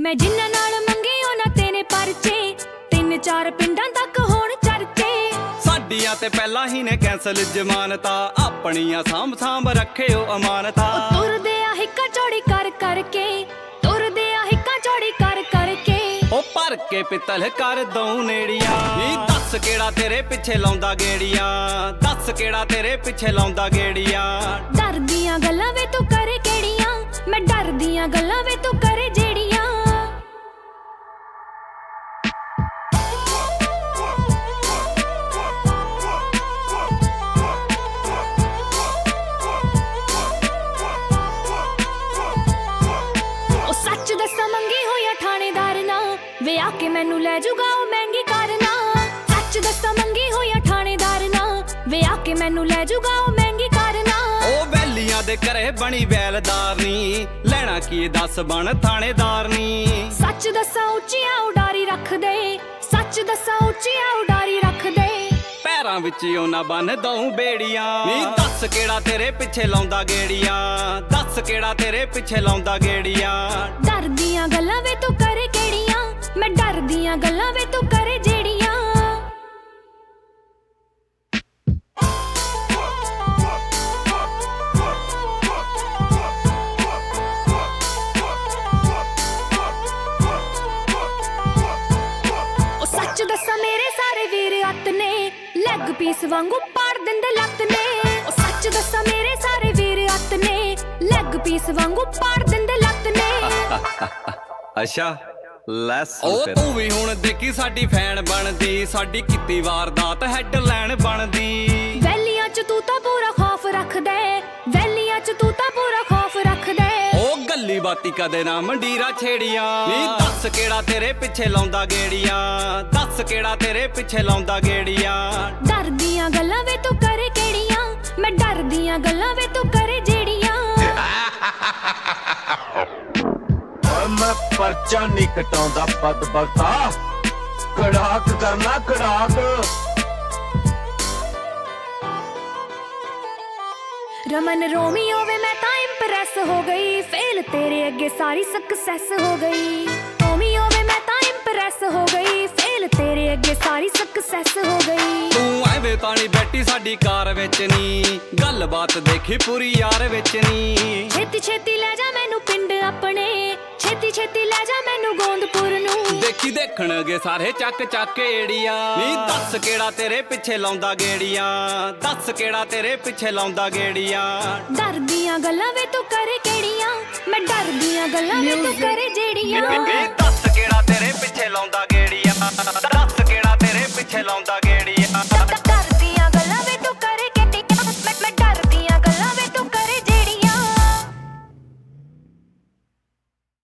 मैं जिन्ना नाल मंगे उन्हां ते ने परचे 3-4 पिंडां तक होण चर्चे साडियां ते पहला ही ने कैंसल जमानता अपनियां साम रखियो अमानता तुरदे आ हिक्का चौड़ी कर करके तुरदे आ हिक्का चौड़ी कर करके ओ भर के पित्तल कर दऊं नेड़ियां नी दस केड़ा तेरे पिछे लाउंदा गेड़ियां दस केड़ा तेरे पिछे लाउंदा गेड़ियां डरदियां गल्लां वे तू करे केड़ियां मैं डरदियां गल्लां वे तू करे जेड़ियां ओ सच दस्सां मंगी होया थानेदार ना वे आके मैनू ले जूगा ओ महंगी करना सच दस्सां मंगी होया थानेदार ना वे आके मैनू ले जूगा ओ महंगी करना ओ वैलियां दे घरे बनी वैलदार नी लेना की दस बन थानेदार नी सच दस्सां उच्चियां उडारी रख दे सच दस्सां उच्चियां उडारी रख दे पैरां विच ओना बन दऊं बेड़ियां नी दस केड़ा तेरे पिछे लाउंदा गेड़ियां दस केड़ा तेरे पिछे लाउंदा गेड़ियां डरदियां गल्लां वे तू करे केड़ियां मैं डरदियां गल्लां वे तू करे जेड़ियां ओ सच दस्सां मेरे सारे वीर अत ने लैग पीस वांगू पाड़ दिंदे लत ने ओ सच दस्सां मेरे सारे वीर अत ने लैग पीस वांगू पाड़ दिंदे लत ने अच्छा ਲੈਸ ਉਹ ਤੂੰ ਵੀ ਹੁਣ ਦੇਖੀ ਸਾਡੀ ਫੈਨ ਬਣਦੀ ਸਾਡੀ ਕੀਤੀ ਵਾਰਦਾਤ ਹੈਡਲਾਈਨ ਬਣਦੀ ਵੈਲੀਆਂ ਚ ਤੂੰ ਤਾਂ ਪੂਰਾ ਖੌਫ ਰੱਖਦਾ ਵੈਲੀਆਂ ਚ ਤੂੰ ਤਾਂ ਪੂਰਾ ਖੌਫ ਰੱਖਦਾ ਉਹ ਗੱਲੀ ਬਾਤੀ ਕਦੇ ਨਾ ਮੰਡੀਰਾ ਛੇੜੀਆਂ ਨੀ ਦੱਸ ਕਿਹੜਾ ਤੇਰੇ ਪਿੱਛੇ ਲਾਉਂਦਾ ਗੇੜੀਆਂ ਦੱਸ ਕਿਹੜਾ ਤੇਰੇ ਪਿੱਛੇ ਲਾਉਂਦਾ ਗੇੜੀਆਂ ਡਰਦੀਆਂ ਗੱਲਾਂ ਵੇ ਤੂੰ ਕਰੇ ਕਿਹੜੀਆਂ ਮੈਂ ਡਰਦੀਆਂ ਗੱਲਾਂ ਵੇ ਤੂੰ ਕਰੇ ਜਿਹੜੀਆਂ मैं परचा नहीं कटाउंदा पद बगता कड़ाक करना कड़ाक रमन रोमियो वे मैं तां इंप्रेस हो गई फेल तेरे अगे सारी सक्सेस हो गई रोमियो वे मैं तां इंप्रेस हो गई फेल तेरे अगे सारी सक्सेस हो गई ਤੂੰ ਐਵੇਂ ਤਾਂ ਨਹੀਂ ਬੈਠੀ ਸਾਡੀ ਕਾਰ ਵਿੱਚ ਨੀ ਗੱਲਬਾਤ ਦੇਖੀ ਪੂਰੀ ਯਾਰ ਵਿੱਚ ਨੀ ਛੇਤੀ ਛੇਤੀ ਲੈ ਜਾ ਮੈਨੂੰ ਪਿੰਡ ਆਪਣੇ ਛੇਤੀ ਛੇਤੀ ਲੈ ਜਾ ਮੈਨੂੰ ਗੋਂਦਪੁਰ ਨੂੰ ਦੇਖੀ ਦੇਖਣਗੇ ਸਾਰੇ ਚੱਕ ਚੱਕ ਏੜੀਆਂ ਨੀ ਦੱਸ ਕਿਹੜਾ ਤੇਰੇ ਪਿੱਛੇ ਲਾਉਂਦਾ ਗੇੜੀਆਂ ਦੱਸ ਕਿਹੜਾ ਤੇਰੇ ਪਿੱਛੇ ਲਾਉਂਦਾ ਗੇੜੀਆਂ ਡਰਦੀਆਂ ਗੱਲਾਂ ਵੇ ਤੂੰ ਕਰੇ ਕਿਹੜੀਆਂ ਮੈਂ ਡਰਦੀਆਂ ਗੱਲਾਂ ਵੇ ਤੂੰ ਕਰੇ ਜਿਹੜੀਆਂ ਨੀ ਦੱਸ ਕਿਹੜਾ ਤੇਰੇ ਪਿੱਛੇ ਲਾਉਂਦਾ